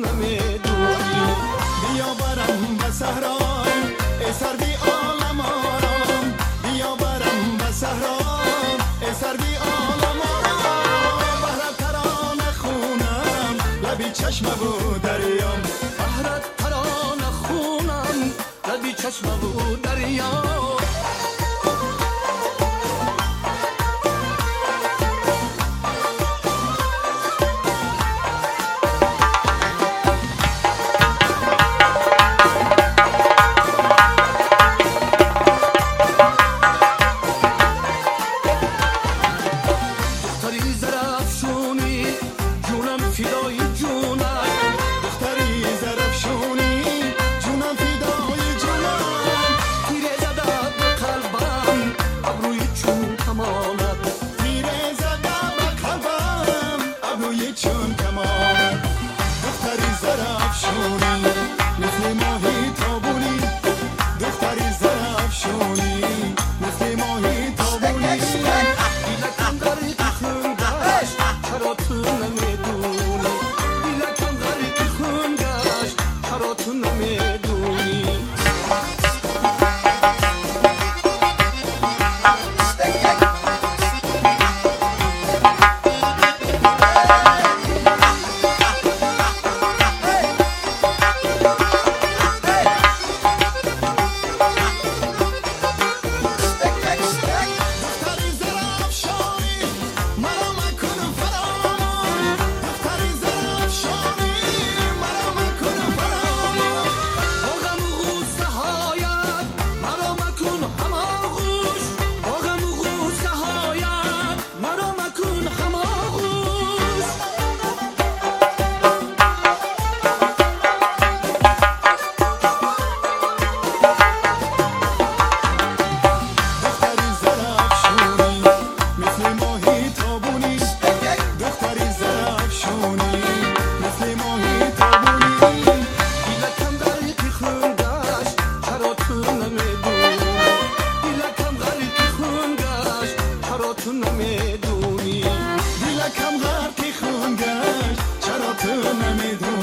نمیدونی. بیا برم به صحرای ای سردی عالم آرام، بیا برم به صحرای ای سردی عالم آرام. بهرت ترانه خونم لبی چشم و دریام، بهرت ترانه خونم لبی چشم و دریام. فدای جونم دختری زرفشونی، جونم فدای جونم. تیره زده به قلبم ابروی چون کمانت، تیره زده به قلبم ابروی چون کمانت. دختری زرفشونی مثل ماهی تابونی، دختری زرفشونی مثل ماهی تابونی. بیلکم غریق خون گشت چرا تو نمیدونی، بیلکم غریق خون گشت چرا تو نمیدونی. نمیدونی. دیلکم غرقی خون گشت چرا تو نمیدونی.